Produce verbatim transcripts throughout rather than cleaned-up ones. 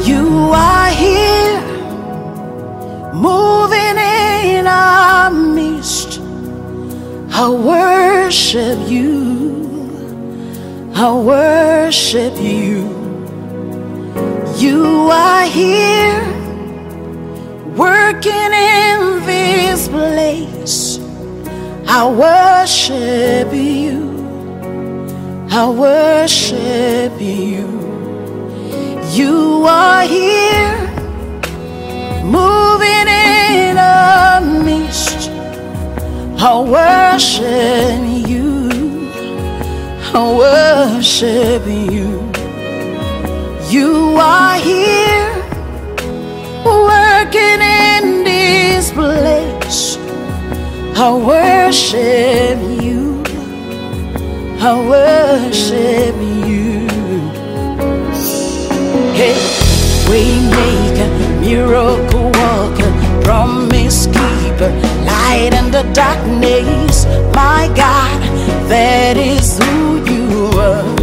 You are here, moving in our midst. I worship you, I worship you. You are here, working in this place. I worship you, I worship you. You are here, moving in our midst. I worship you, I worship you. You are here, working in this place. I worship you, I worship you. Hey, waymaker, miracle worker, promise keeper, light in the darkness. My God, that is who you are.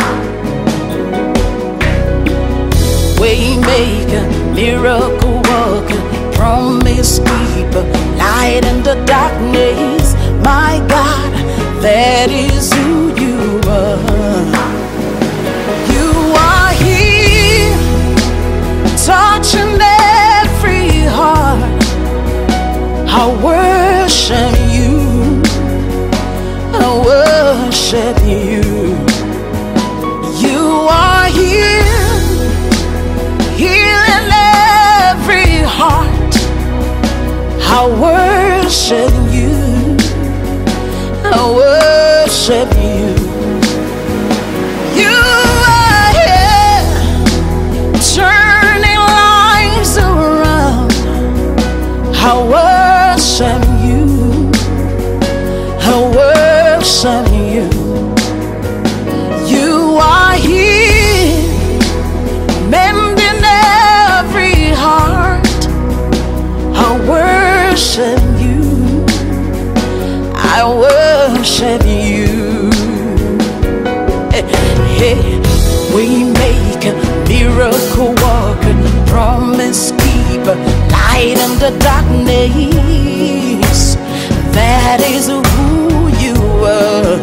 Waymaker, miracle worker, promise keeper, light in the darkness. My God, that is who you are. You are here, touching every heart. I worship you, I worship you. You are here, healing every heart. I worship you, I worship you. You are here, turning lives around. I worship you, I worship you. You are here, mending every heart. I worship you, I worship you. Hey, hey. We make a miracle worker, promise keeper, light in the darkness. That is who you are.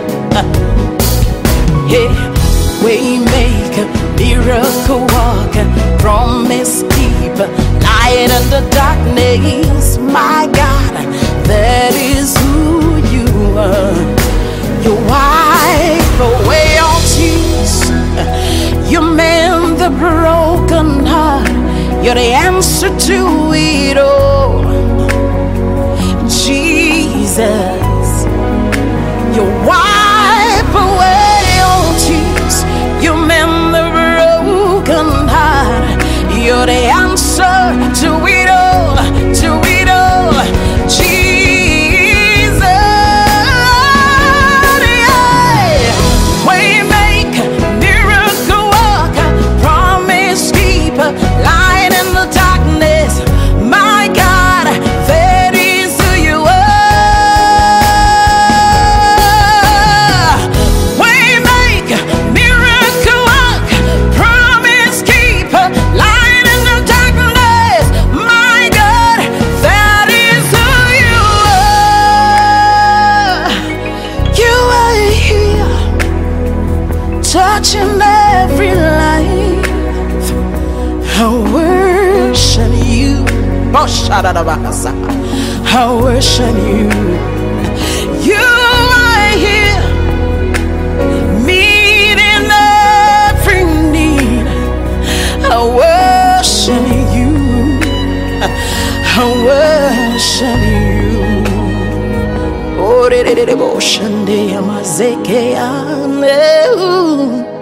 Hey, we make a miracle worker, promise keeper, light in the darkness. My God, that is who you are. You wipe away all tears, you mend the broken heart. You're the answer to it all, Jesus. You wipe away all tears, you mend the broken heart. You're the answer to it all, to it all, Jesus. Yeah. Waymaker, miracle worker, promise keeper, light in the darkness. My God, that is who you are. Waymaker, miracle worker, promise keeper, light in the darkness. My God, that is who you are. You are here, touching every life. I worship you. Oh, shadadabasa. I worship you. You are here, meeting every need. I worship you, I worship you. Oh, de de de de, bo shande amazeke ane.